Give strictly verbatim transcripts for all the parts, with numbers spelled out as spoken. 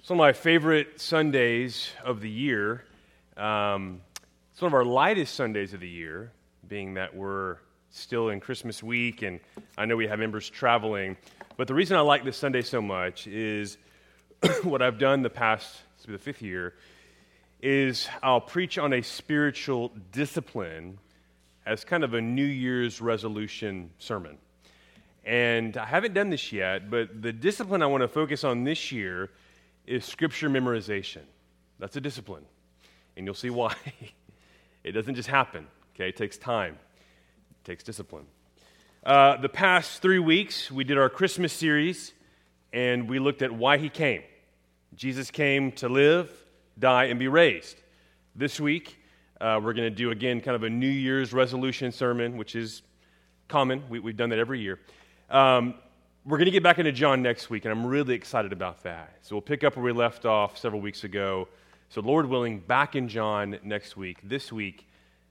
It's one of my favorite Sundays of the year. Um, it's one of our lightest Sundays of the year, being that we're still in Christmas week, and I know we have members traveling. But the reason I like this Sunday so much is what I've done the past, this will be the fifth year, is I'll preach on a spiritual discipline as kind of a New Year's resolution sermon. And I haven't done this yet, but the discipline I want to focus on this year is scripture memorization. That's a discipline, and you'll see why. It doesn't just happen, okay? It takes time. It takes discipline. Uh, the past three weeks, we did our Christmas series, and we looked at why he came. Jesus came to live, die, and be raised. This week, uh, we're going to do, again, kind of a New Year's resolution sermon, which is common. We, we've done that every year. Um, we're going to get back into John next week, and I'm really excited about that. So we'll pick up where we left off several weeks ago. So Lord willing, back in John next week. This week,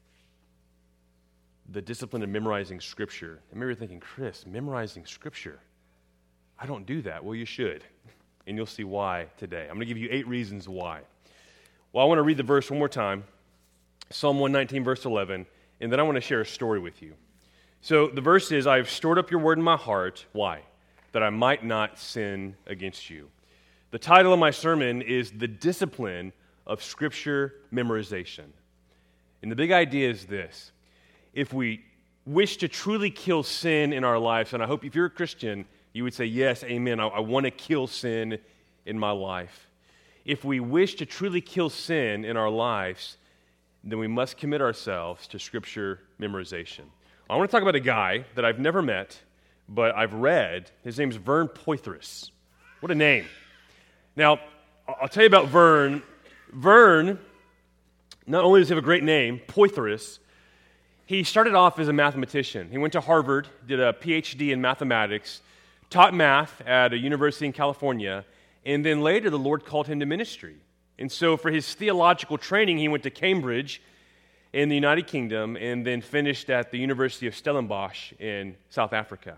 the discipline of memorizing Scripture. And maybe you're thinking, Chris, memorizing Scripture? I don't do that. Well, you should, and you'll see why today. I'm going to give you eight reasons why. Well, I want to read the verse one more time, Psalm one nineteen, verse eleven, and then I want to share a story with you. So the verse is, I have stored up your word in my heart. Why? That I might not sin against you. The title of my sermon is The Discipline of Scripture Memorization. And the big idea is this. If we wish to truly kill sin in our lives, and I hope if you're a Christian, you would say, yes, amen, I, I want to kill sin in my life. If we wish to truly kill sin in our lives, then we must commit ourselves to Scripture memorization. I want to talk about a guy that I've never met, but I've read. His name's Vern Poythress. What a name. Now, I'll tell you about Vern. Vern, not only does he have a great name, Poythress, he started off as a mathematician. He went to Harvard, did a P H D in mathematics, taught math at a university in California, and then later the Lord called him to ministry. And so for his theological training, he went to Cambridge in the United Kingdom and then finished at the University of Stellenbosch in South Africa.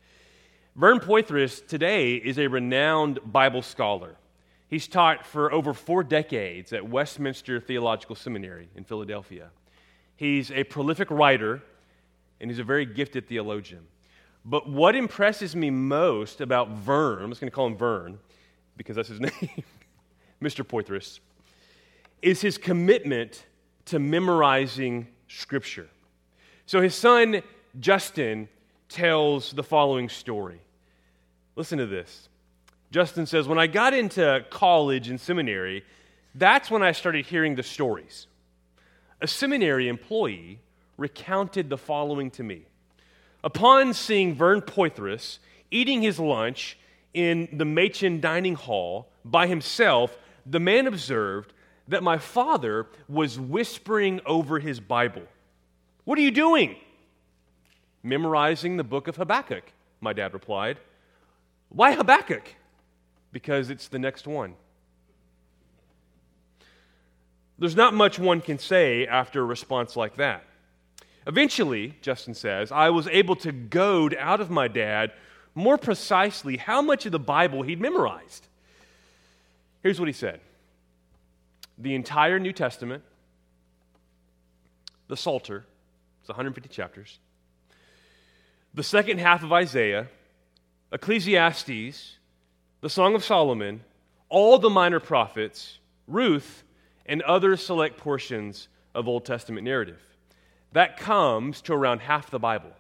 Vern Poythress today is a renowned Bible scholar. He's taught for over four decades at Westminster Theological Seminary in Philadelphia. He's a prolific writer, and he's a very gifted theologian. But what impresses me most about Vern, I'm just going to call him Vern, because that's his name, Mister Poythress, is his commitment to memorizing Scripture. So his son, Justin, tells the following story. Listen to this. Justin says, when I got into college and seminary, that's when I started hearing the stories. A seminary employee recounted the following to me. Upon seeing Vern Poythress eating his lunch in the Machen dining hall by himself, the man observed that my father was whispering over his Bible. What are you doing? Memorizing the book of Habakkuk, my dad replied. Why Habakkuk? Because it's the next one. There's not much one can say after a response like that. Eventually, Justin says, I was able to goad out of my dad more precisely how much of the Bible he'd memorized. Here's what he said. The entire New Testament, the Psalter, it's one hundred fifty chapters, the second half of Isaiah, Ecclesiastes, the Song of Solomon, all the minor prophets, Ruth, and other select portions of Old Testament narrative. That comes to around half the Bible,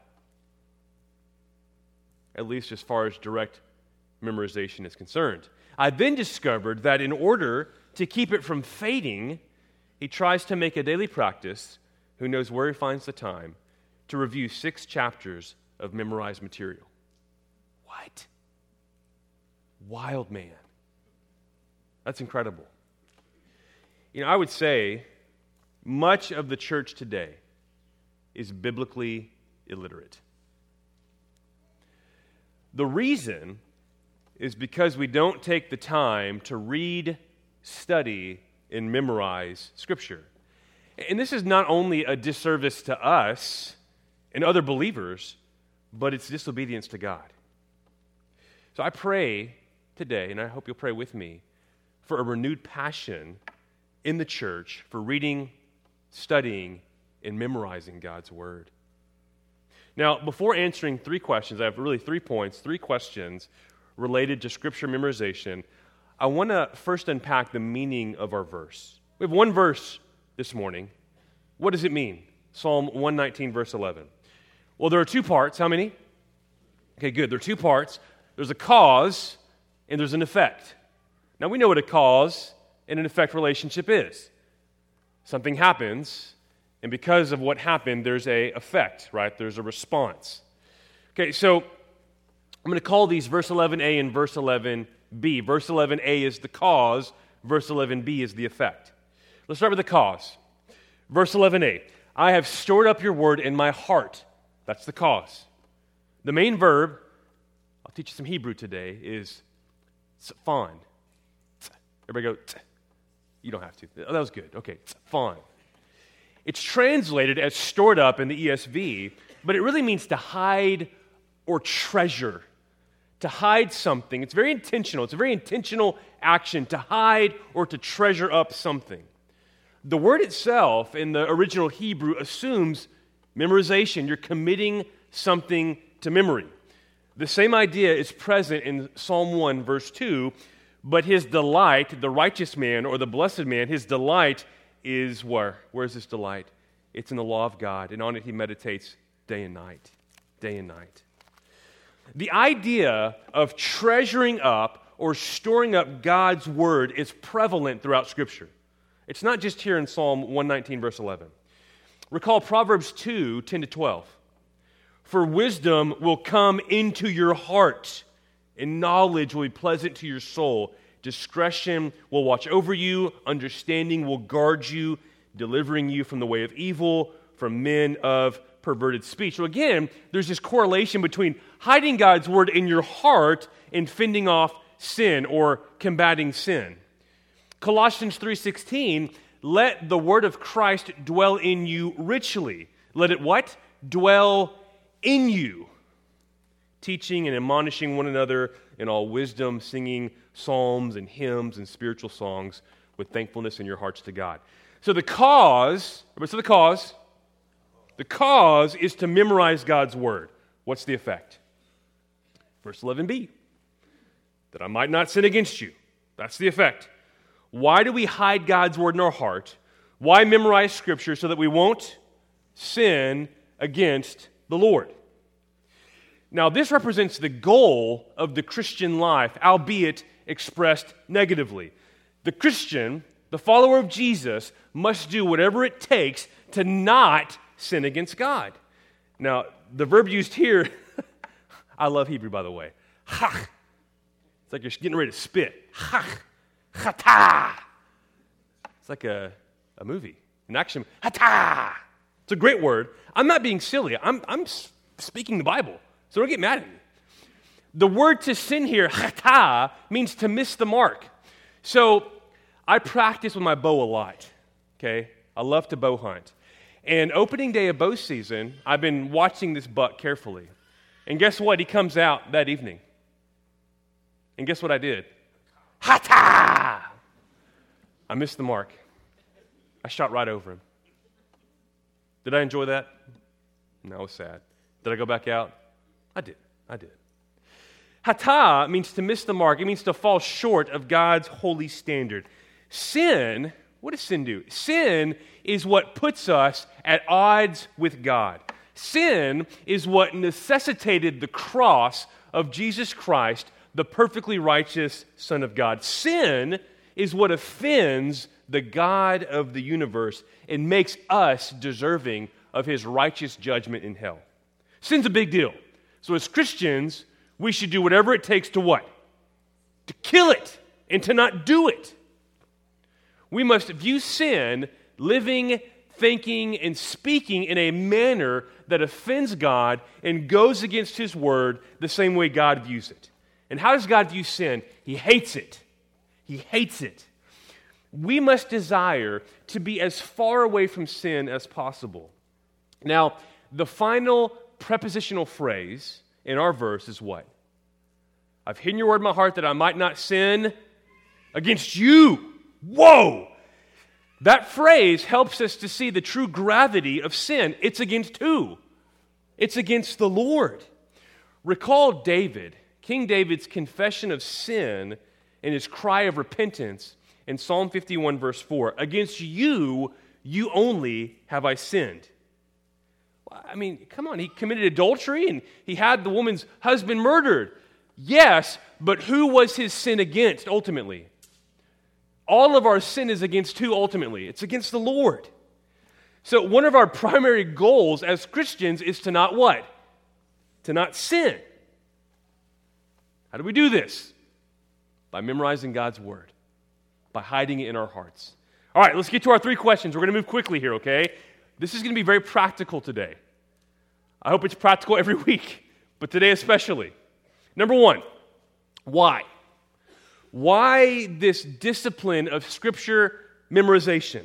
at least as far as direct memorization is concerned. I then discovered that in order to keep it from fading, he tries to make a daily practice, who knows where he finds the time, to review six chapters of memorized material. What? Wild man. That's incredible. You know, I would say much of the church today is biblically illiterate. The reason is because we don't take the time to read, study, and memorize Scripture. And this is not only a disservice to us and other believers, but it's disobedience to God. So I pray today, and I hope you'll pray with me, for a renewed passion in the church for reading, studying, and memorizing God's Word. Now, before answering three questions, I have really three points, three questions related to Scripture memorization. I want to first unpack the meaning of our verse. We have one verse this morning. What does it mean? Psalm one nineteen, verse eleven. Well, there are two parts. How many? Okay, good. There are two parts. There's a cause and there's an effect. Now, we know what a cause and an effect relationship is. Something happens, and because of what happened, there's a effect, right? There's a response. Okay, so I'm going to call these verse eleven a and verse eleven b. Verse eleven a is the cause. Verse eleven b is the effect. Let's start with the cause. Verse eleven a, I have stored up your word in my heart. That's the cause. The main verb, I'll teach you some Hebrew today, is tzfan. Everybody go, tz. You don't have to. Oh, that was good. Okay, tzfan. It's translated as stored up in the E S V, but it really means to hide or treasure. To hide something. It's very intentional. It's a very intentional action to hide or to treasure up something. The word itself in the original Hebrew assumes memorization. You're committing something to memory. The same idea is present in Psalm one, verse two, but his delight, the righteous man or the blessed man, his delight is where? Where's his delight? It's in the law of God, and on it he meditates day and night. Day and night. The idea of treasuring up or storing up God's word is prevalent throughout Scripture. It's not just here in Psalm one nineteen, verse eleven. Recall Proverbs two, ten to twelve. For wisdom will come into your heart, and knowledge will be pleasant to your soul. Discretion will watch over you, understanding will guard you, delivering you from the way of evil, from men of perverted speech. So again, there's this correlation between hiding God's word in your heart and fending off sin or combating sin. Colossians three sixteen, let the word of Christ dwell in you richly. Let it what? Dwell in you. Teaching and admonishing one another in all wisdom, singing psalms and hymns and spiritual songs with thankfulness in your hearts to God. So the cause, what's the cause? The cause is to memorize God's word. What's the effect? Verse eleven b, that I might not sin against you. That's the effect. Why do we hide God's word in our heart? Why memorize Scripture? So that we won't sin against the Lord. Now, this represents the goal of the Christian life, albeit expressed negatively. The Christian, the follower of Jesus, must do whatever it takes to not sin against God. Now, the verb used here, I love Hebrew, by the way. Hach. It's like you're getting ready to spit. Hach. Chata. It's like a, a movie, an action. Hata. It's a great word. I'm not being silly. I'm, I'm speaking the Bible, so don't get mad at me. The word to sin here, chata, means to miss the mark. So I practice with my bow a lot, okay? I love to bow hunt. And opening day of bow season, I've been watching this buck carefully. And guess what? He comes out that evening. And guess what I did? Hata! I missed the mark. I shot right over him. Did I enjoy that? No, it was sad. Did I go back out? I did. I did. Hata means to miss the mark. It means to fall short of God's holy standard. Sin, what does sin do? Sin is what puts us at odds with God. Sin is what necessitated the cross of Jesus Christ, the perfectly righteous Son of God. Sin is what offends the God of the universe and makes us deserving of His righteous judgment in hell. Sin's a big deal. So as Christians, we should do whatever it takes to what? To kill it and to not do it. We must view sin, living, thinking, and speaking in a manner that offends God and goes against His word the same way God views it. And how does God view sin? He hates it. He hates it. We must desire to be as far away from sin as possible. Now, the final prepositional phrase in our verse is what? I've hidden your word in my heart that I might not sin Against you. Whoa! That phrase helps us to see the true gravity of sin. It's against who? It's against the Lord. Recall David, King David's confession of sin and his cry of repentance in Psalm fifty-one, verse four. Against you, you only have I sinned. I mean, come on, he committed adultery and he had the woman's husband murdered. Yes, but who was his sin against ultimately? All of our sin is against who ultimately? It's against the Lord. So one of our primary goals as Christians is to not what? To not sin. How do we do this? By memorizing God's Word. By hiding it in our hearts. All right, let's get to our three questions. We're going to move quickly here, okay? This is going to be very practical today. I hope it's practical every week, but today especially. Number one, why? Why this discipline of Scripture memorization?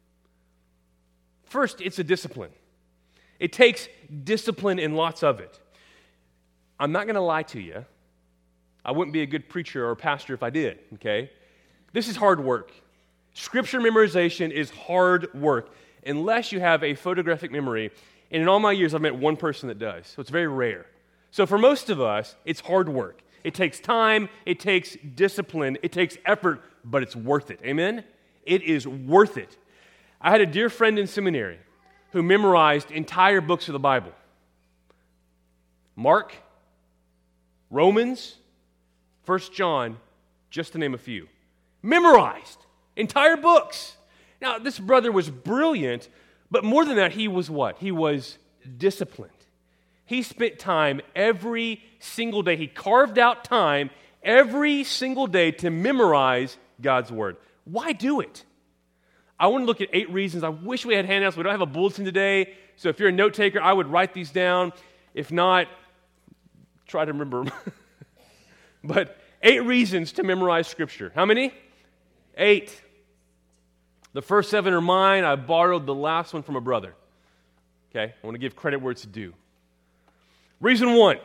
First, it's a discipline. It takes discipline and lots of it. I'm not going to lie to you. I wouldn't be a good preacher or pastor if I did, okay? This is hard work. Scripture memorization is hard work unless you have a photographic memory. And in all my years, I've met one person that does, so it's very rare. So for most of us, it's hard work. It takes time, it takes discipline, it takes effort, but it's worth it. Amen? It is worth it. I had a dear friend in seminary who memorized entire books of the Bible. Mark, Romans, First John, just to name a few. Memorized entire books. Now, this brother was brilliant, but more than that, he was what? He was disciplined. He spent time every single day. He carved out time every single day to memorize God's Word. Why do it? I want to look at eight reasons. I wish we had handouts. We don't have a bulletin today. So if you're a note taker, I would write these down. If not, try to remember them. But eight reasons to memorize Scripture. How many? Eight. The first seven are mine. I borrowed the last one from a brother. Okay? I want to give credit where it's due. Reason one.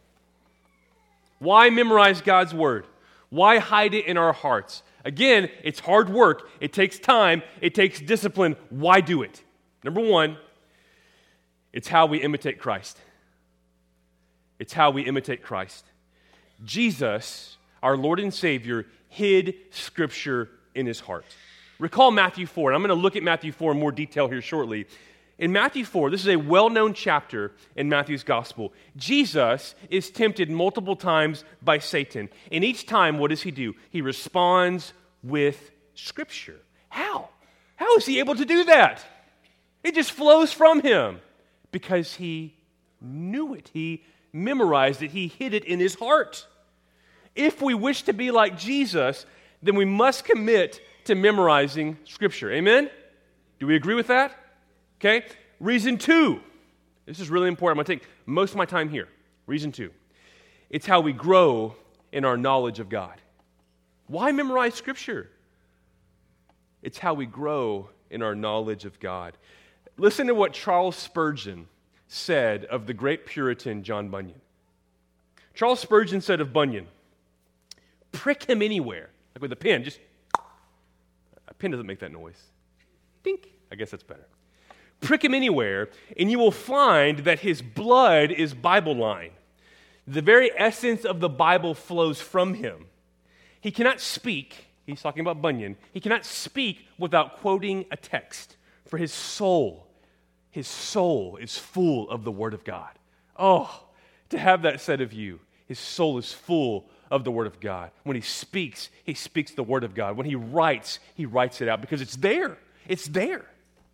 Why memorize God's Word? Why hide it in our hearts? Again, it's hard work. It takes time. It takes discipline. Why do it? Number one, it's how we imitate Christ. It's how we imitate Christ. Jesus, our Lord and Savior, hid Scripture in his heart. Recall Matthew four, and I'm going to look at Matthew four in more detail here shortly. In Matthew four, this is a well-known chapter in Matthew's gospel. Jesus is tempted multiple times by Satan. And each time, what does he do? He responds with Scripture. How? How is he able to do that? It just flows from him because he knew it. He memorized it. He hid it in his heart. If we wish to be like Jesus, then we must commit to memorizing Scripture. Amen? Do we agree with that? Okay? Reason two. This is really important. I'm going to take most of my time here. Reason two. It's how we grow in our knowledge of God. Why memorize Scripture? It's how we grow in our knowledge of God. Listen to what Charles Spurgeon said of the great Puritan John Bunyan. Charles Spurgeon said of Bunyan, prick him anywhere, like with a pen, just, a pen doesn't make that noise. Dink. I guess that's better. Prick him anywhere, and you will find that his blood is Bible-line. The very essence of the Bible flows from him. He cannot speak, he's talking about Bunyan, he cannot speak without quoting a text, for his soul, his soul is full of the Word of God. Oh, to have that said of you, his soul is full of the Word of God. When he speaks, he speaks the Word of God. When he writes, he writes it out because it's there. It's there.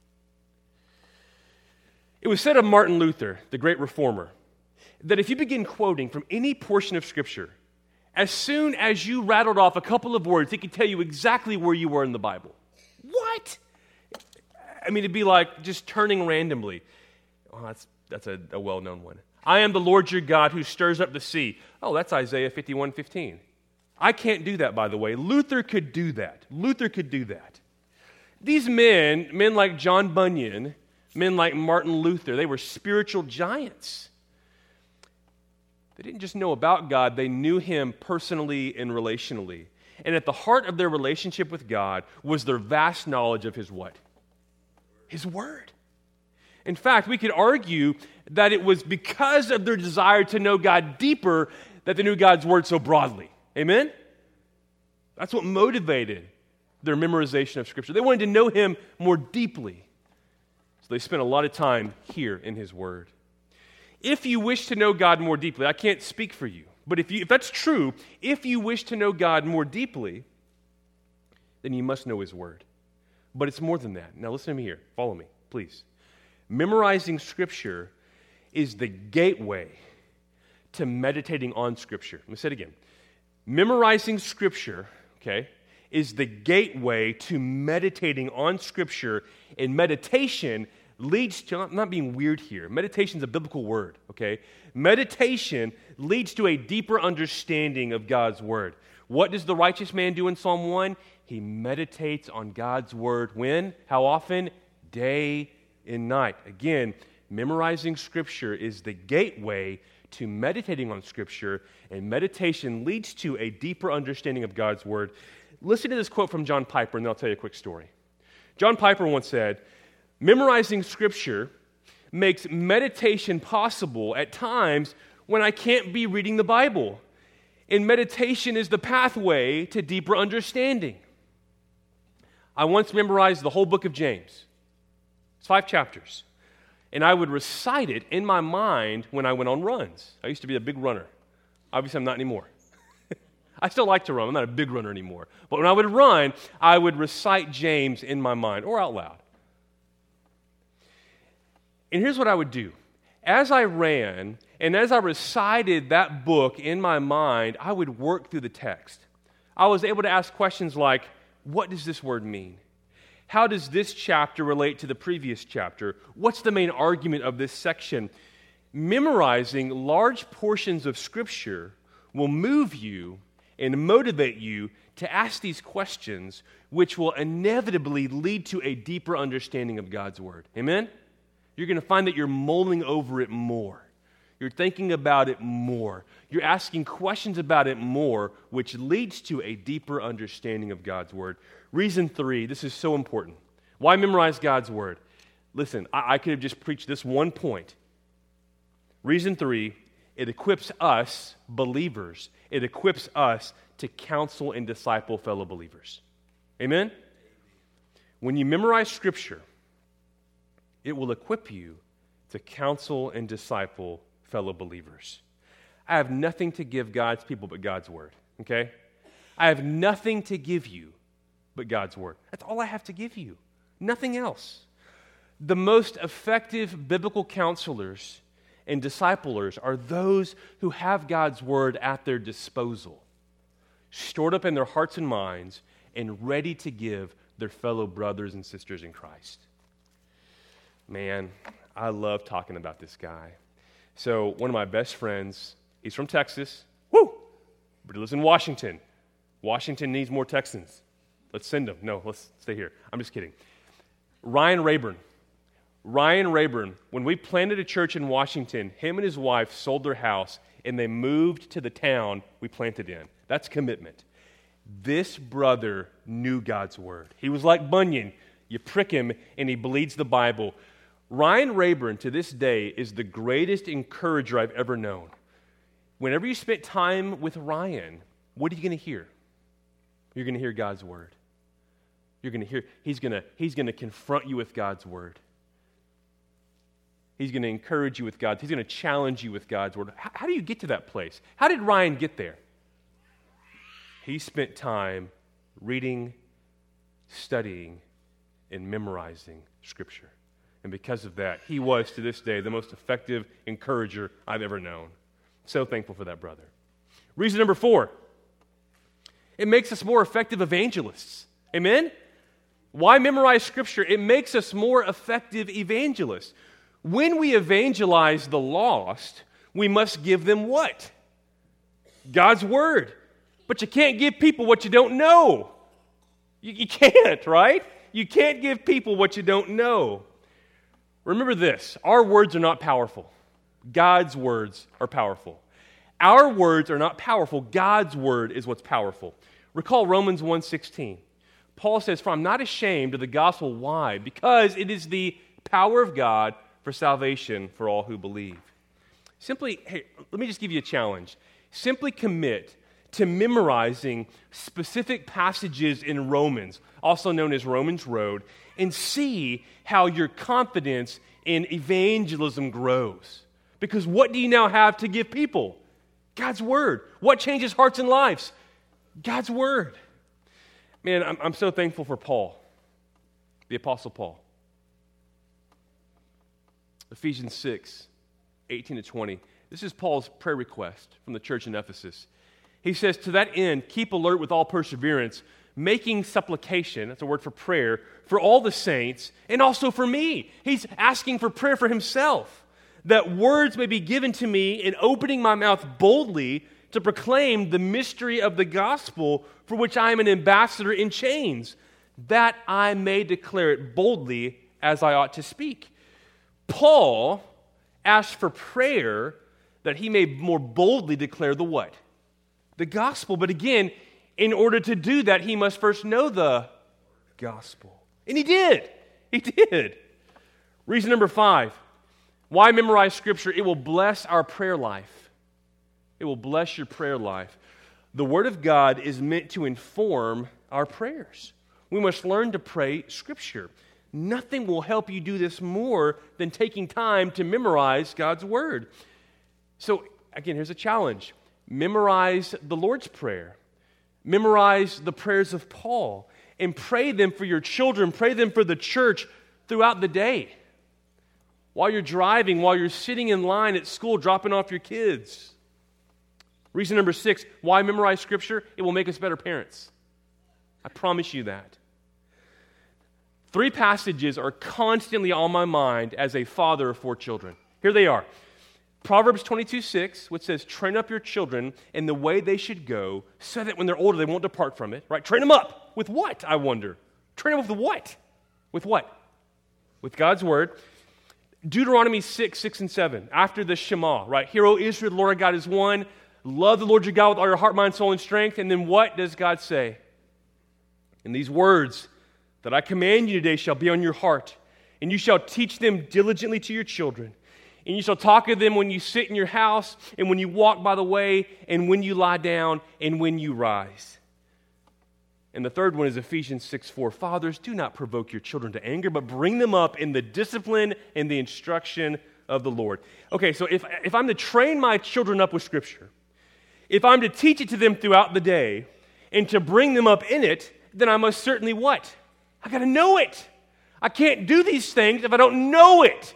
It was said of Martin Luther, the great reformer, that if you begin quoting from any portion of Scripture, as soon as you rattled off a couple of words, he could tell you exactly where you were in the Bible. What? I mean, it'd be like just turning randomly. Oh, that's, that's a, a well-known one. I am the Lord your God who stirs up the sea. Oh, that's Isaiah fifty-one fifteen. I can't do that, by the way. Luther could do that. Luther could do that. These men, men like John Bunyan, men like Martin Luther, they were spiritual giants. They didn't just know about God, they knew Him personally and relationally. And at the heart of their relationship with God was their vast knowledge of His what? His Word. In fact, we could argue that it was because of their desire to know God deeper that they knew God's Word so broadly. Amen? That's what motivated their memorization of Scripture. They wanted to know Him more deeply. So they spent a lot of time here in His Word. If you wish to know God more deeply, I can't speak for you, but if, you, if that's true, if you wish to know God more deeply, then you must know His Word. But it's more than that. Now listen to me here. Follow me, please. Memorizing Scripture is the gateway to meditating on Scripture. Let me say it again. Memorizing Scripture, okay, is the gateway to meditating on Scripture, and meditation leads to, I'm not being weird here, meditation is a biblical word, okay? Meditation leads to a deeper understanding of God's Word. What does the righteous man do in Psalm one? He meditates on God's Word when? How often? Day and night. Again, memorizing Scripture is the gateway to meditating on Scripture, and meditation leads to a deeper understanding of God's Word. Listen to this quote from John Piper, and then I'll tell you a quick story. John Piper once said, "Memorizing Scripture makes meditation possible at times when I can't be reading the Bible, and meditation is the pathway to deeper understanding." I once memorized the whole book of James. It's five chapters. And I would recite it in my mind when I went on runs. I used to be a big runner. Obviously, I'm not anymore. I still like to run. I'm not a big runner anymore. But when I would run, I would recite James in my mind or out loud. And here's what I would do. As I ran and as I recited that book in my mind, I would work through the text. I was able to ask questions like, what does this word mean? How does this chapter relate to the previous chapter? What's the main argument of this section? Memorizing large portions of Scripture will move you and motivate you to ask these questions, which will inevitably lead to a deeper understanding of God's Word. Amen? You're going to find that you're mulling over it more. You're thinking about it more. You're asking questions about it more, which leads to a deeper understanding of God's Word. Reason three, this is so important. Why memorize God's Word? Listen, I, I could have just preached this one point. Reason three, it equips us, believers, it equips us to counsel and disciple fellow believers. Amen? When you memorize Scripture, it will equip you to counsel and disciple fellow believers. I have nothing to give God's people but God's Word, okay? I have nothing to give you but God's Word. That's all I have to give you. Nothing else. The most effective biblical counselors and disciplers are those who have God's Word at their disposal, stored up in their hearts and minds, and ready to give their fellow brothers and sisters in Christ. Man, I love talking about this guy. So one of my best friends, he's from Texas, woo, but he lives in Washington. Washington needs more Texans. Let's send them. No, let's stay here. I'm just kidding. Ryan Rayburn. Ryan Rayburn, when we planted a church in Washington, him and his wife sold their house and they moved to the town we planted in. That's commitment. This brother knew God's Word. He was like Bunyan. You prick him and he bleeds the Bible. Ryan Rayburn, to this day, is the greatest encourager I've ever known. Whenever you spent time with Ryan, what are you going to hear? You're going to hear God's Word. You're going to hear, he's going to, he's going to confront you with God's Word. He's going to encourage you with God. He's going to challenge you with God's Word. How, how do you get to that place? How did Ryan get there? He spent time reading, studying, and memorizing Scripture. And because of that, he was, to this day, the most effective encourager I've ever known. So thankful for that brother. Reason number four, it makes us more effective evangelists. Amen? Why memorize Scripture? It makes us more effective evangelists. When we evangelize the lost, we must give them what? God's Word. But you can't give people what you don't know. You, you can't, right? You can't give people what you don't know. Remember this, our words are not powerful. God's words are powerful. Our words are not powerful. God's Word is what's powerful. Recall Romans one sixteen. Paul says, "For I'm not ashamed of the gospel." Why? Because it is the power of God for salvation for all who believe. Simply, hey, let me just give you a challenge. Simply commit to memorizing specific passages in Romans, also known as Romans Road, and see how your confidence in evangelism grows. Because what do you now have to give people? God's Word. What changes hearts and lives? God's Word. Man, I'm, I'm so thankful for Paul, the Apostle Paul. Ephesians six, eighteen to twenty. This is Paul's prayer request from the church in Ephesus. He says, "To that end, keep alert with all perseverance, making supplication," that's a word for prayer, "for all the saints, and also for me." He's asking for prayer for himself, that words may be given to me in opening my mouth boldly to proclaim the mystery of the gospel, for which I am an ambassador in chains, that I may declare it boldly as I ought to speak. Paul asked for prayer that he may more boldly declare the what? The gospel. But again, in order to do that, he must first know the gospel. And he did. He did. Reason number five. Why memorize Scripture? It will bless our prayer life. It will bless your prayer life. The Word of God is meant to inform our prayers. We must learn to pray Scripture. Nothing will help you do this more than taking time to memorize God's Word. So, again, here's a challenge. Memorize the Lord's Prayer. Memorize the prayers of Paul. And pray them for your children. Pray them for the church throughout the day. While you're driving, while you're sitting in line at school, dropping off your kids. Reason number six, why memorize Scripture? It will make us better parents. I promise you that. Three passages are constantly on my mind as a father of four children. Here they are. Proverbs twenty-two six, which says, "Train up your children in the way they should go, so that when they're older, they won't depart from it." Right? Train them up. With what, I wonder? Train them up with what? With what? With God's Word. Deuteronomy six, six and seven, after the Shema, right? "Hear, O Israel, the Lord our God is one. Love the Lord your God with all your heart, mind, soul, and strength." And then what does God say? "And these words that I command you today shall be on your heart, and you shall teach them diligently to your children. And you shall talk of them when you sit in your house, and when you walk by the way, and when you lie down, and when you rise." And the third one is Ephesians six four. "Fathers, do not provoke your children to anger, but bring them up in the discipline and the instruction of the Lord." Okay, so if, if I'm to train my children up with Scripture, if I'm to teach it to them throughout the day, and to bring them up in it, then I must certainly what? I got to know it. I can't do these things if I don't know it.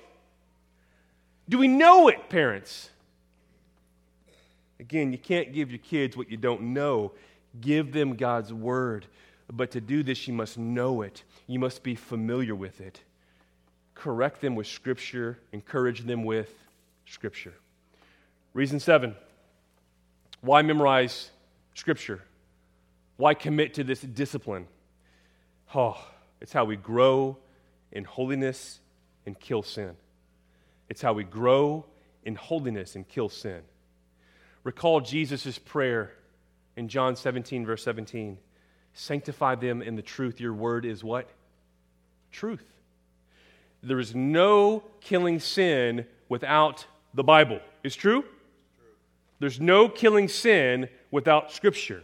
Do we know it, parents? Again, you can't give your kids what you don't know. Give them God's Word. But to do this, you must know it. You must be familiar with it. Correct them with Scripture. Encourage them with Scripture. Reason seven. Why memorize Scripture? Why commit to this discipline? Oh, it's how we grow in holiness and kill sin. It's how we grow in holiness and kill sin. Recall Jesus' prayer in John seventeen, verse seventeen. "Sanctify them in the truth. Your word is" what? Truth. There is no killing sin without the Bible. Is true? There's no killing sin without Scripture.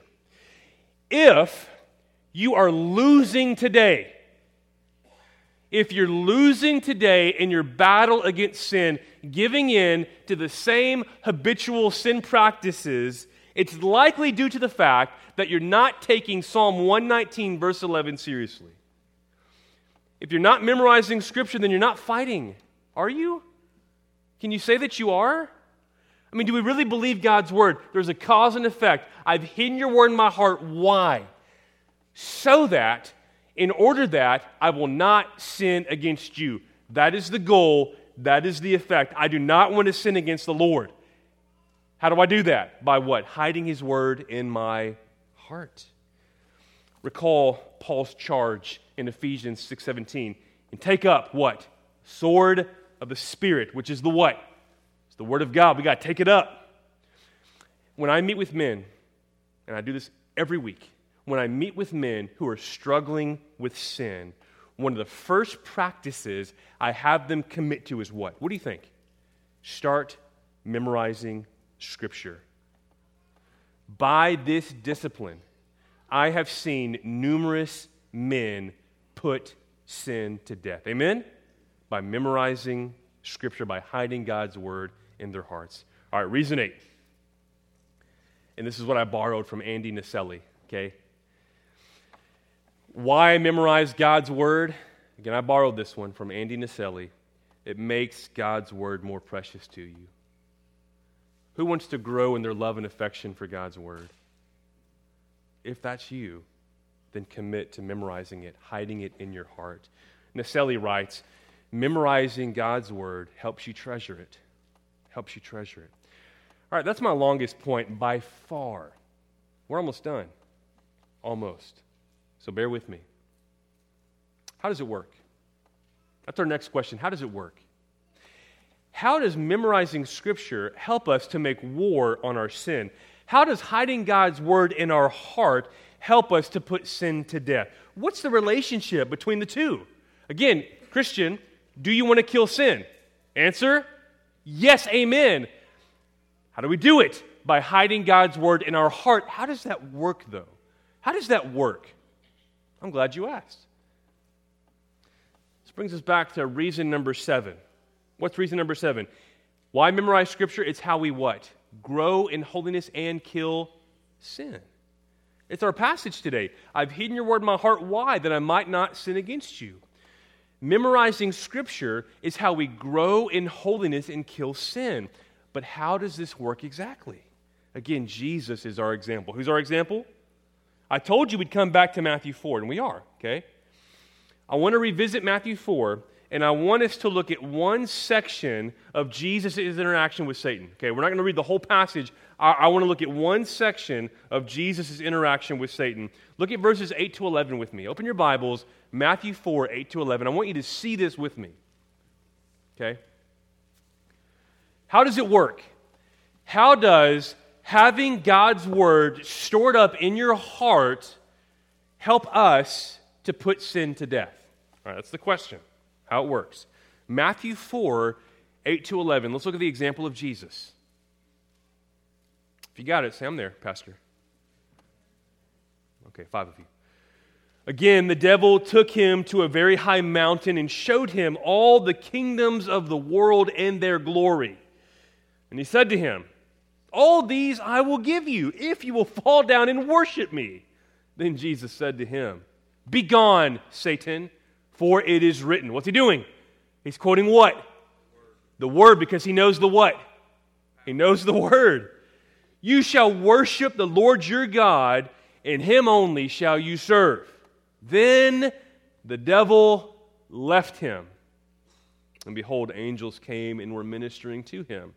If you are losing today, if you're losing today in your battle against sin, giving in to the same habitual sin practices, it's likely due to the fact that you're not taking Psalm one nineteen, verse eleven seriously. If you're not memorizing Scripture, then you're not fighting, are you? Can you say that you are? I mean, do we really believe God's Word? There's a cause and effect. I've hidden your Word in my heart. Why? So that, in order that, I will not sin against you. That is the goal. That is the effect. I do not want to sin against the Lord. How do I do that? By what? Hiding His Word in my heart. Recall Paul's charge in Ephesians six seventeen. And take up what? Sword of the Spirit, which is the what? It's the Word of God. We got to take it up. When I meet with men, and I do this every week, when I meet with men who are struggling with sin, one of the first practices I have them commit to is what? What do you think? Start memorizing Scripture. By this discipline, I have seen numerous men put sin to death. Amen? By memorizing Scripture, by hiding God's Word in their hearts. All right, reason eight. And this is what I borrowed from Andy Naselli, okay? Why I memorize God's Word? Again, I borrowed this one from Andy Naselli. It makes God's Word more precious to you. Who wants to grow in their love and affection for God's Word? If that's you, then commit to memorizing it, hiding it in your heart. Naselli writes, memorizing God's Word helps you treasure it. Helps you treasure it. All right, that's my longest point by far. We're almost done. Almost. So bear with me. How does it work? That's our next question. How does it work? How does memorizing Scripture help us to make war on our sin? How does hiding God's Word in our heart help us to put sin to death? What's the relationship between the two? Again, Christian, do you want to kill sin? Answer, yes, amen. How do we do it? By hiding God's Word in our heart. How does that work, though? How does that work? I'm glad you asked. This brings us back to reason number seven. What's reason number seven? Why memorize Scripture? It's how we what? Grow in holiness and kill sin. It's our passage today. I've hidden your word in my heart. Why? That I might not sin against you. Memorizing Scripture is how we grow in holiness and kill sin. But how does this work exactly? Again, Jesus is our example. Who's our example? I told you we'd come back to Matthew four, and we are, okay? I want to revisit Matthew four, and I want us to look at one section of Jesus' interaction with Satan. Okay, we're not going to read the whole passage. I, I want to look at one section of Jesus' interaction with Satan. Look at verses eight to eleven with me. Open your Bibles, Matthew four, eight to eleven. I want you to see this with me. Okay? How does it work? How does having God's Word stored up in your heart help us to put sin to death? All right, that's the question. How it works. Matthew four, eight to eleven. Let's look at the example of Jesus. If you got it, say, I'm there, Pastor. Okay, five of you. Again, the devil took him to a very high mountain and showed him all the kingdoms of the world and their glory. And he said to him, all these I will give you if you will fall down and worship me. Then Jesus said to him, begone, Satan, for it is written. What's he doing? He's quoting what? The Word, because he knows the what? He knows the Word. You shall worship the Lord your God, and Him only shall you serve. Then the devil left him. And behold, angels came and were ministering to him.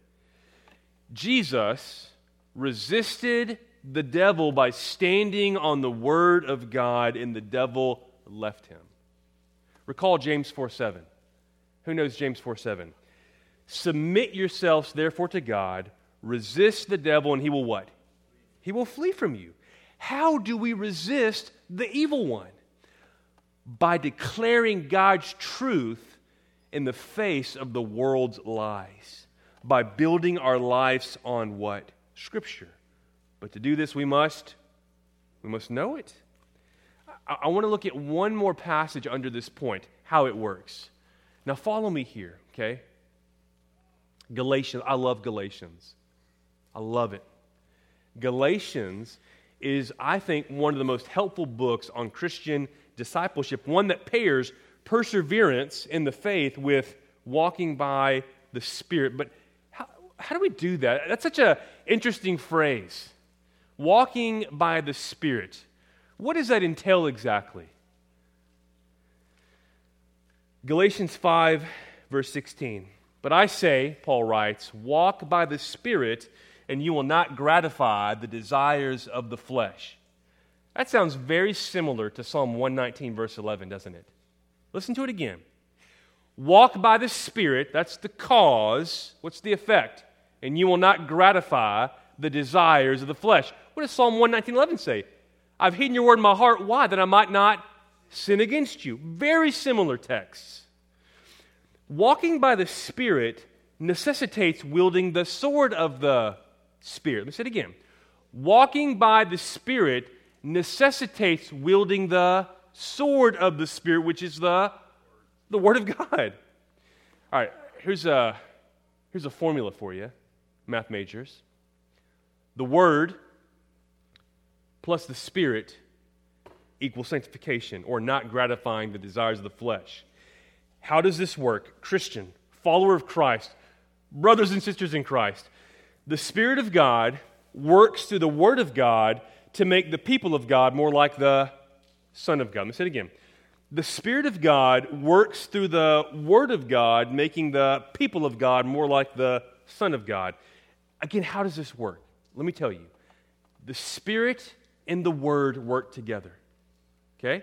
Jesus resisted the devil by standing on the Word of God, and the devil left him. Recall James four seven. Who knows James four seven? Submit yourselves therefore to God, resist the devil, and he will what? He will flee from you. How do we resist the evil one? By declaring God's truth in the face of the world's lies. By building our lives on what? Scripture. But to do this, we must, we must know it. I, I want to look at one more passage under this point, how it works. Now follow me here, okay? Galatians, I love Galatians. I love it. Galatians is, I think, one of the most helpful books on Christian discipleship, one that pairs perseverance in the faith with walking by the Spirit. But how, how do we do that? That's such an interesting phrase. Walking by the Spirit. What does that entail exactly? Galatians five, verse sixteen. But I say, Paul writes, walk by the Spirit, and you will not gratify the desires of the flesh. That sounds very similar to Psalm one nineteen, verse eleven, doesn't it? Listen to it again. Walk by the Spirit, that's the cause. What's the effect? And you will not gratify the desires of the flesh. What does Psalm one nineteen, eleven say? I've hidden your word in my heart. Why? That I might not sin against you. Very similar texts. Walking by the Spirit necessitates wielding the sword of the Spirit. Let me say it again. Walking by the Spirit necessitates wielding the sword of the Spirit, which is the, the Word of God. All right, here's a, here's a formula for you, math majors. The Word plus the Spirit equals sanctification, or not gratifying the desires of the flesh. How does this work? Christian, follower of Christ, brothers and sisters in Christ, the Spirit of God works through the Word of God to make the people of God more like the Son of God. Let me say it again. The Spirit of God works through the Word of God, making the people of God more like the Son of God. Again, how does this work? Let me tell you. The Spirit and the Word work together. Okay?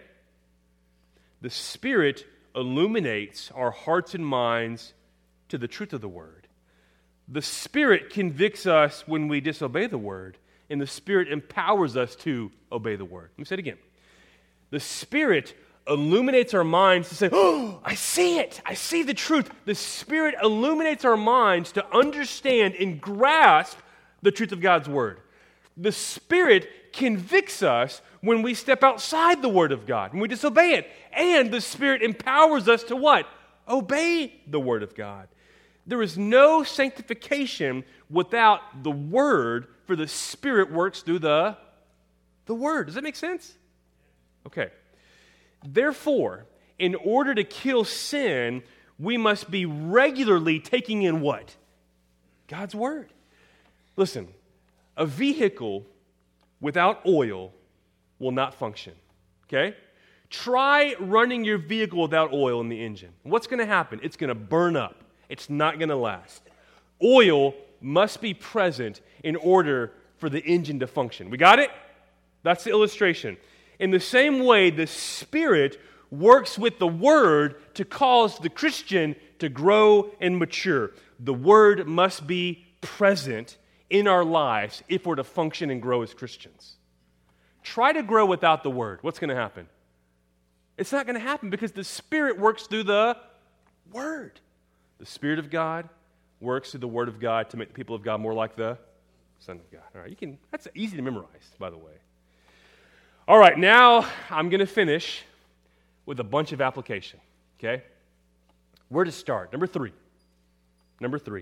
The Spirit illuminates our hearts and minds to the truth of the Word. The Spirit convicts us when we disobey the Word, and the Spirit empowers us to obey the Word. Let me say it again. The Spirit illuminates our minds to say, oh, I see it. I see the truth. The Spirit illuminates our minds to understand and grasp the truth of God's Word. The Spirit convicts us when we step outside the Word of God, when we disobey it. And the Spirit empowers us to what? Obey the Word of God. There is no sanctification without the Word, for the Spirit works through the, the Word. Does that make sense? Okay. Therefore, in order to kill sin, we must be regularly taking in what? God's Word. Listen, a vehicle without oil will not function, okay? Try running your vehicle without oil in the engine. What's going to happen? It's going to burn up. It's not going to last. Oil must be present in order for the engine to function. We got it? That's the illustration. In the same way, the Spirit works with the Word to cause the Christian to grow and mature. The Word must be present in our lives if we're to function and grow as Christians. Try to grow without the Word. What's going to happen? It's not going to happen because the Spirit works through the Word. The Spirit of God works through the Word of God to make the people of God more like the Son of God. All right, you can. That's easy to memorize, by the way. All right, now I'm going to finish with a bunch of application, okay? Where to start? Number three. Number three.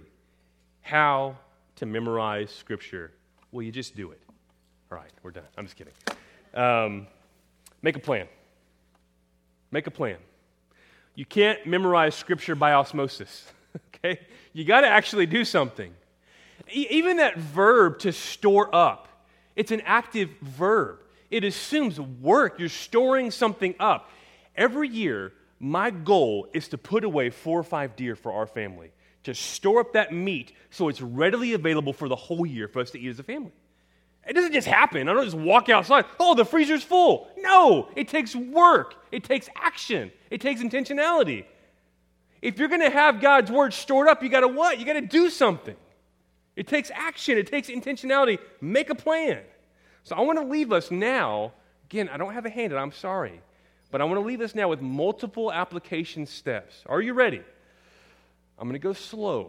How to memorize Scripture. Well, you just do it. All right, we're done. I'm just kidding. Um, make a plan. Make a plan. You can't memorize Scripture by osmosis, okay? You got to actually do something. E- even that verb to store up, it's an active verb. It assumes work. You're storing something up. Every year, my goal is to put away four or five deer for our family, to store up that meat so it's readily available for the whole year for us to eat as a family. It doesn't just happen. I don't just walk outside, oh, the freezer's full. No, it takes work. It takes action. It takes intentionality. If you're going to have God's Word stored up, you got to what? You got to do something. It takes action. It takes intentionality. Make a plan. So I want to leave us now, again, I don't have a handout, I'm sorry, but I want to leave us now with multiple application steps. Are you ready? I'm going to go slow.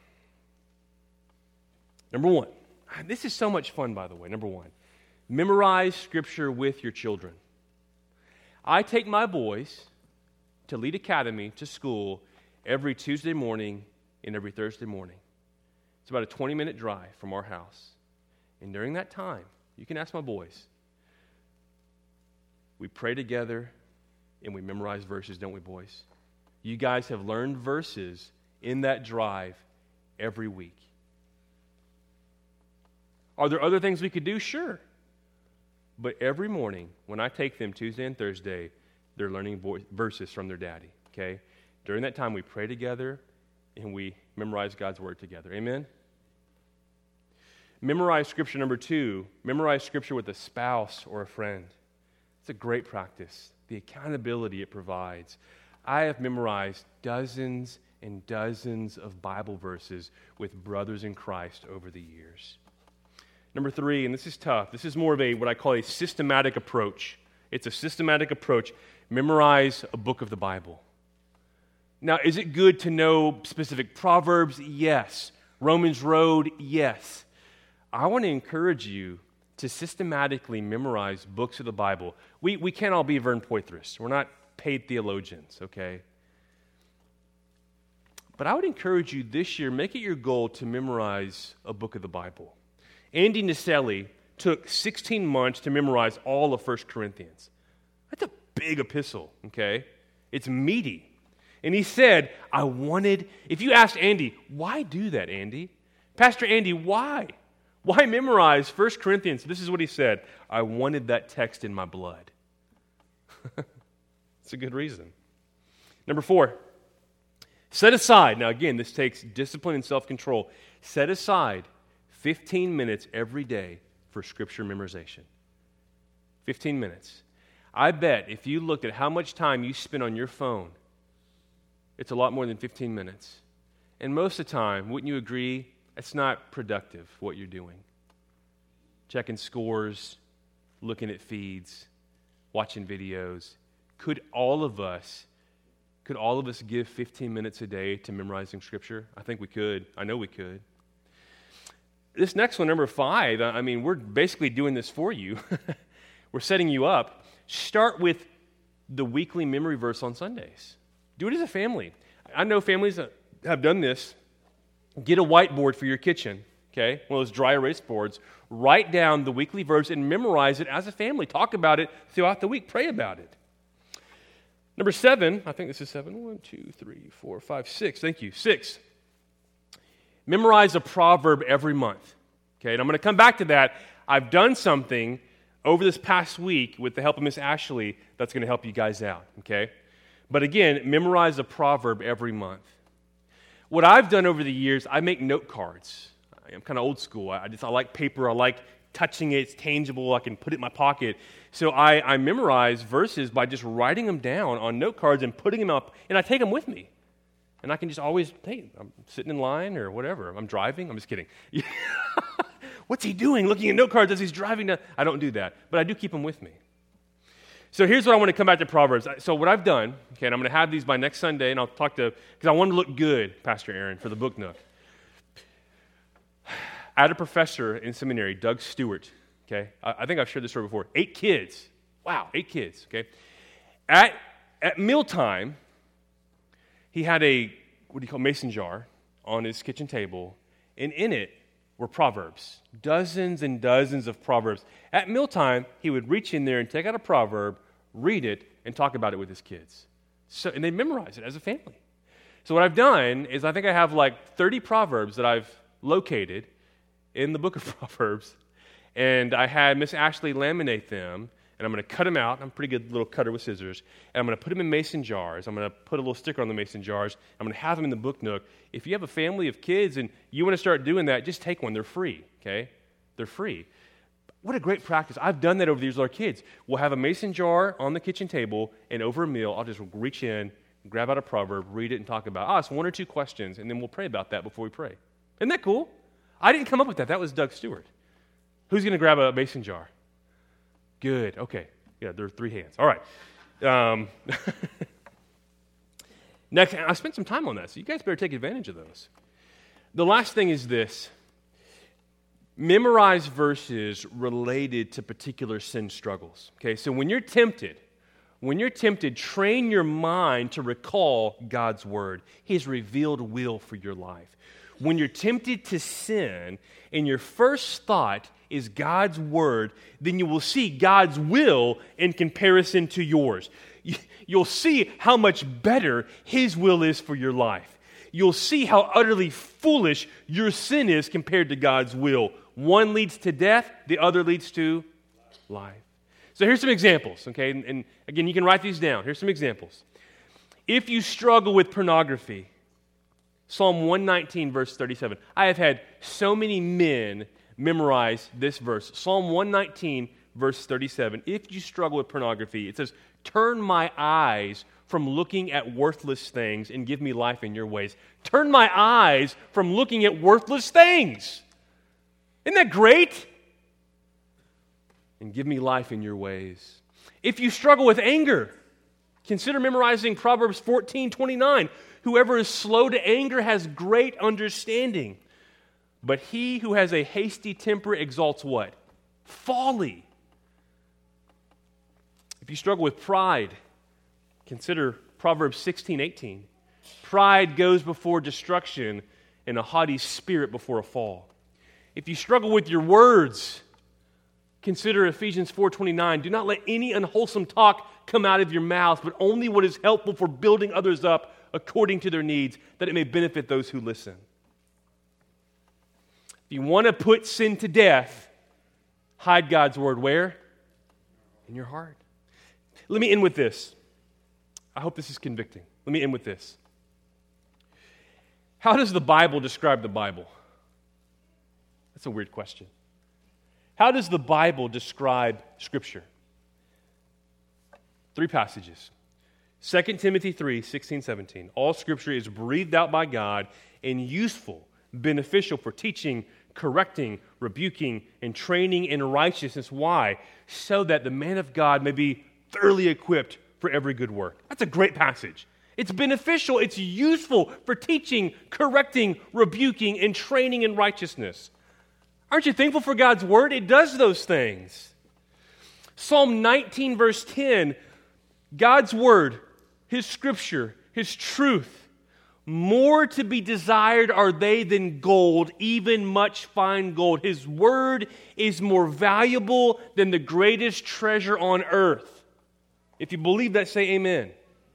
Number one, this is so much fun, by the way. Number one, memorize Scripture with your children. I take my boys to Lead Academy to school every Tuesday morning and every Thursday morning. It's about a twenty-minute drive from our house. And during that time, you can ask my boys, we pray together and we memorize verses, don't we, boys? You guys have learned verses in that drive every week. Are there other things we could do? Sure. But every morning, when I take them Tuesday and Thursday, they're learning vo- verses from their daddy, okay? During that time, we pray together and we memorize God's Word together. Amen? Memorize Scripture. Number two, memorize Scripture with a spouse or a friend. It's a great practice. The accountability it provides. I have memorized dozens and dozens of Bible verses with brothers in Christ over the years. Number three, and this is tough, this is more of a what I call a systematic approach. It's a systematic approach. Memorize a book of the Bible. Now, is it good to know specific proverbs? Yes. Romans Road? Yes. I want to encourage you to systematically memorize books of the Bible. We, we can't all be Vern Poythress. We're not paid theologians, okay? But I would encourage you this year, make it your goal to memorize a book of the Bible. Andy Naselli took sixteen months to memorize all of First Corinthians. That's a big epistle, okay? It's meaty. And he said, I wanted, if you asked Andy, why do that, Andy? Pastor Andy, why? Why memorize First Corinthians? This is what he said, I wanted that text in my blood. It's a good reason. Number four, set aside, now again, this takes discipline and self-control. Set aside fifteen minutes every day for Scripture memorization. fifteen minutes. I bet if you looked at how much time you spend on your phone, it's a lot more than fifteen minutes. And most of the time, wouldn't you agree, it's not productive what you're doing. Checking scores, looking at feeds, watching videos. Could all of us, could all of us give fifteen minutes a day to memorizing Scripture? I think we could. I know we could. This next one, number five, I mean, we're basically doing this for you. We're setting you up. Start with the weekly memory verse on Sundays. Do it as a family. I know families that have done this. Get a whiteboard for your kitchen, okay? One of those dry erase boards. Write down the weekly verse and memorize it as a family. Talk about it throughout the week. Pray about it. Number seven, I think this is seven. One, two, three, four, five, six. Thank you. Six. Memorize a proverb every month. Okay, and I'm going to come back to that. I've done something over this past week with the help of Miss Ashley that's going to help you guys out, okay? But again, memorize a proverb every month. What I've done over the years, I make note cards. I'm kind of old school. I just I like paper. I like touching it. It's tangible. I can put it in my pocket. So I, I memorize verses by just writing them down on note cards and putting them up, and I take them with me. And I can just always, hey, I'm sitting in line or whatever. I'm driving. I'm just kidding. What's he doing looking at note cards as he's driving down? I don't do that, but I do keep them with me. So here's what I want to come back to Proverbs. So what I've done, okay, and I'm going to have these by next Sunday, and I'll talk to, because I want to look good, Pastor Aaron, for the Book Nook. I had a professor in seminary, Doug Stewart, okay? I, I think I've shared this story before. Eight kids. Wow, eight kids, okay? At, at mealtime, he had a, what do you call, mason jar on his kitchen table, and in it were Proverbs. Dozens and dozens of Proverbs. At mealtime, he would reach in there and take out a proverb, read it, and talk about it with his kids. So, and they memorize it as a family. So what I've done is I think I have like thirty Proverbs that I've located in the book of Proverbs, and I had Miss Ashley laminate them, and I'm going to cut them out. I'm a pretty good little cutter with scissors, and I'm going to put them in mason jars. I'm going to put a little sticker on the mason jars. I'm going to have them in the Book Nook. If you have a family of kids and you want to start doing that, just take one. They're free, okay? They're free. What a great practice. I've done that over the years with our kids. We'll have a mason jar on the kitchen table, and over a meal, I'll just reach in, grab out a proverb, read it, and talk about, ah, it's one or two questions, and then we'll pray about that before we pray. Isn't that cool? I didn't come up with that. That was Doug Stewart. Who's going to grab a mason jar? Good. Okay. Yeah, there are three hands. All right. Um, next, I spent some time on that, so you guys better take advantage of those. The last thing is this. Memorize verses related to particular sin struggles. Okay, so when you're tempted, when you're tempted, train your mind to recall God's word, His revealed will for your life. When you're tempted to sin and your first thought is God's word, then you will see God's will in comparison to yours. You'll see how much better His will is for your life. You'll see how utterly foolish your sin is compared to God's will. One leads to death, the other leads to life. So here's some examples, okay? And, and again, you can write these down. Here's some examples. If you struggle with pornography, Psalm one nineteen, verse thirty-seven. I have had so many men memorize this verse. Psalm one nineteen, verse thirty-seven. If you struggle with pornography, it says, turn my eyes from looking at worthless things and give me life in your ways. Turn my eyes from looking at worthless things. Isn't that great? and give me life in your ways. If you struggle with anger, consider memorizing Proverbs fourteen twenty-nine. Whoever is slow to anger has great understanding, but he who has a hasty temper exalts what? Folly. If you struggle with pride, consider Proverbs sixteen eighteen. Pride goes before destruction, and a haughty spirit before a fall. If you struggle with your words, consider Ephesians four twenty-nine. Do not let any unwholesome talk come out of your mouth, but only what is helpful for building others up according to their needs, that it may benefit those who listen. If you want to put sin to death, hide God's word where? In your heart. Let me end with this. I hope this is convicting. Let me end with this. How does the Bible describe the Bible? That's a weird question. How does the Bible describe Scripture? Three passages. Second Timothy three, sixteen, seventeen. All Scripture is breathed out by God and useful, beneficial for teaching, correcting, rebuking, and training in righteousness. Why? So that the man of God may be thoroughly equipped for every good work. That's a great passage. It's beneficial, it's useful for teaching, correcting, rebuking, and training in righteousness. Aren't you thankful for God's word? It does those things. Psalm nineteen, verse ten, God's word, His scripture, His truth, more to be desired are they than gold, even much fine gold. His word is more valuable than the greatest treasure on earth. If you believe that, say amen.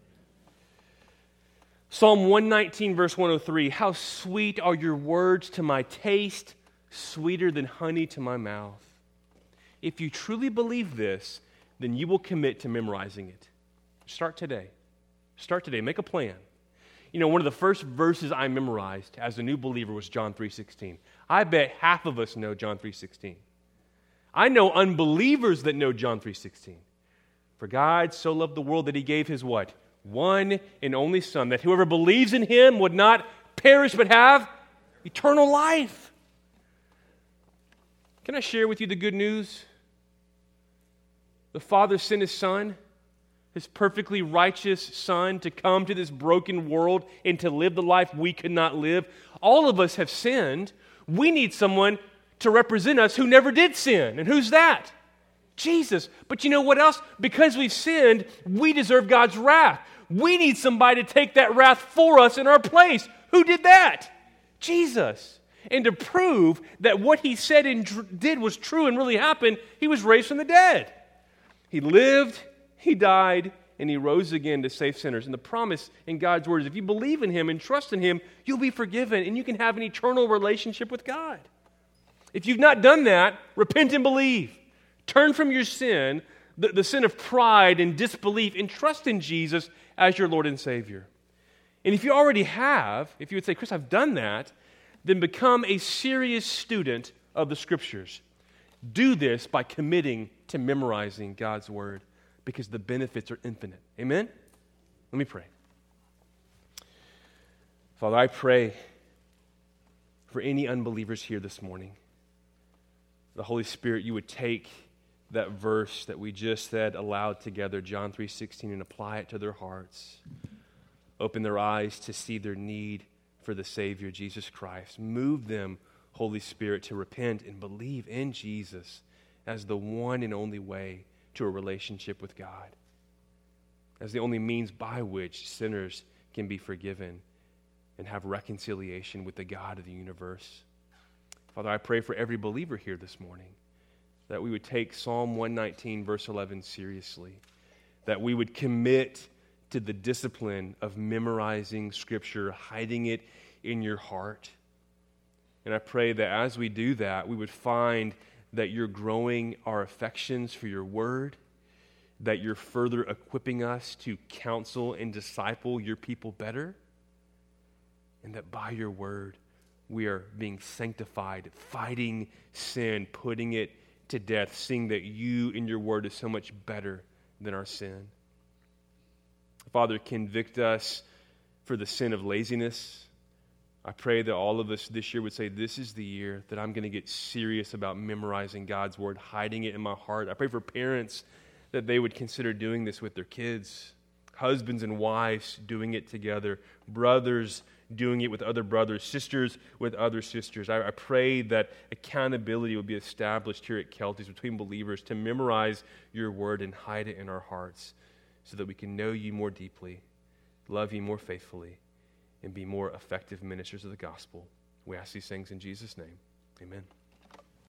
Psalm one nineteen, verse one oh three, how sweet are your words to my taste, sweeter than honey to my mouth. If you truly believe this, then you will commit to memorizing it. Start today. Start today. Make a plan. You know, one of the first verses I memorized as a new believer was John three sixteen. I bet half of us know John three sixteen. I know unbelievers that know John three sixteen. For God so loved the world that He gave His what? One and only Son, that whoever believes in Him would not perish but have eternal life. Can I share with you the good news? The Father sent His Son, His perfectly righteous Son, to come to this broken world and to live the life we could not live. All of us have sinned. We need someone to represent us who never did sin. And who's that? Jesus. But you know what else? Because we've sinned, we deserve God's wrath. We need somebody to take that wrath for us in our place. Who did that? Jesus. And to prove that what He said and did was true and really happened, He was raised from the dead. He lived, He died, and He rose again to save sinners. And the promise in God's word is if you believe in Him and trust in Him, you'll be forgiven and you can have an eternal relationship with God. If you've not done that, repent and believe. Turn from your sin, the, the sin of pride and disbelief, and trust in Jesus as your Lord and Savior. And if you already have, if you would say, Chris, I've done that, then become a serious student of the Scriptures. Do this by committing to memorizing God's Word, because the benefits are infinite. Amen? Let me pray. Father, I pray for any unbelievers here this morning. The Holy Spirit, you would take that verse that we just said aloud together, John three sixteen, and apply it to their hearts. Open their eyes to see their need for the Savior, Jesus Christ. Move them, Holy Spirit, to repent and believe in Jesus as the one and only way to a relationship with God, as the only means by which sinners can be forgiven and have reconciliation with the God of the universe. Father, I pray for every believer here this morning that we would take Psalm one nineteen, verse eleven seriously, that we would commit to the discipline of memorizing Scripture, hiding it in your heart. And I pray that as we do that, we would find that you're growing our affections for your word, that you're further equipping us to counsel and disciple your people better, and that by your word we are being sanctified, fighting sin, putting it to death, seeing that you in your word is so much better than our sin. Father, convict us for the sin of laziness. I pray that all of us this year would say, this is the year that I'm going to get serious about memorizing God's word, hiding it in my heart. I pray for parents that they would consider doing this with their kids, husbands and wives doing it together, brothers doing it with other brothers, sisters with other sisters. I, I pray that accountability would be established here at Kelty's between believers to memorize your word and hide it in our hearts so that we can know you more deeply, love you more faithfully, and be more effective ministers of the gospel. We ask these things in Jesus' name. Amen.